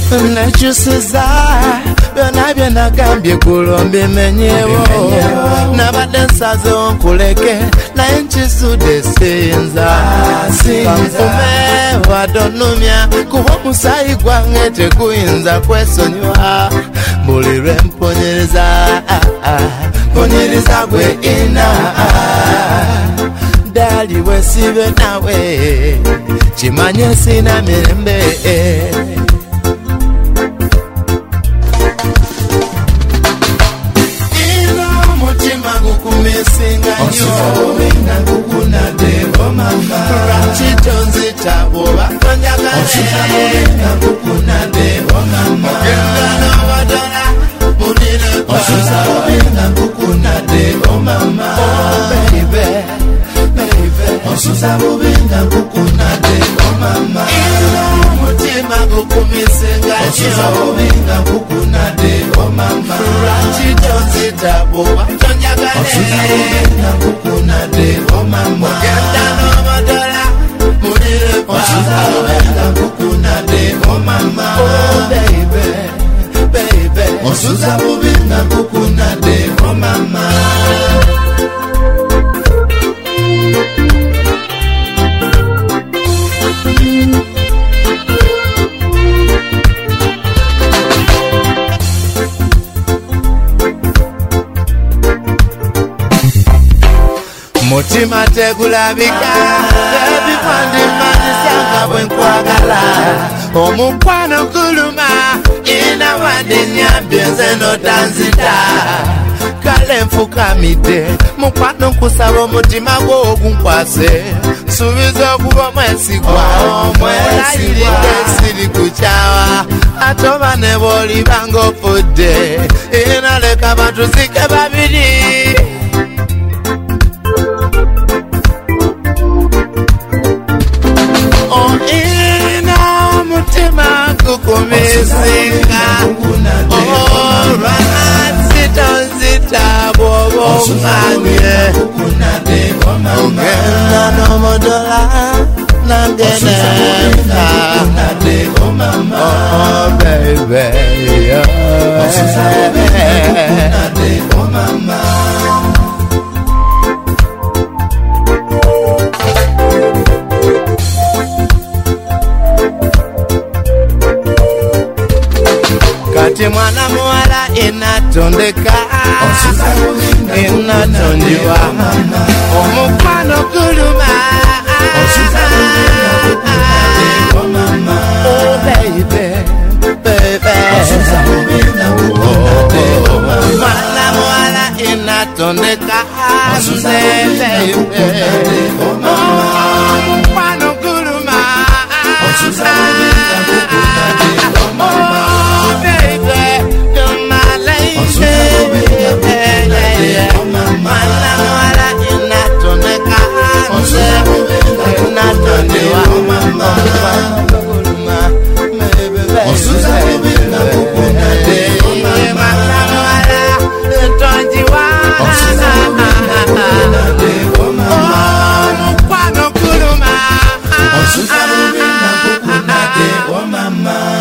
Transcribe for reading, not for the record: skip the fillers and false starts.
nachusiza byona byona gambye kulombe menyewo nabadde nsaze onkuleke naye nkisude sinza kanfume wadonumya kuba omusayi gwange teguyinza kwesonyiwa buli lwe mponyereza mponyereza gwe ina dali wesibe nawe kimanye sina mirembe kumesinga nyo Osinga kukunade o mama Rachitonzi tabo bakonyaga Osinga kukunade o mama Ogenda wadona munile pa Osinga kukunade o mama Oh baby, baby Osinga kukunade o mama Ilo mutima kukumesinga nyo Osinga kukunade o mama Rachitonzi tabo bakonyaga Osinga kukunade o mama Ogenda n'omadola mulire pa Osinga kukunade o mama Oh baby, baby Osinga kukunade o mama mutima tegulabika ebipandimanyisanga bwe nkwagala omukwano kuluma ina waddenyambye nze notanzita kale nfukamidde mukwano nkusaba omutima gwo ogunkwase nsuubiza okuba omwesigwa olayiride siri kukyawa ate oba ne bw'olibanga ofudde ina leka batuzike babiri kukumesinga Sitonzita bobo mange Ogenda n'omodola nangenenda Oh baby oh mama kati mwana muwala enatondeka enatondiwa omukwano guluma Oh baby, baby mwana muwala enatondeka omukwano guluma Mama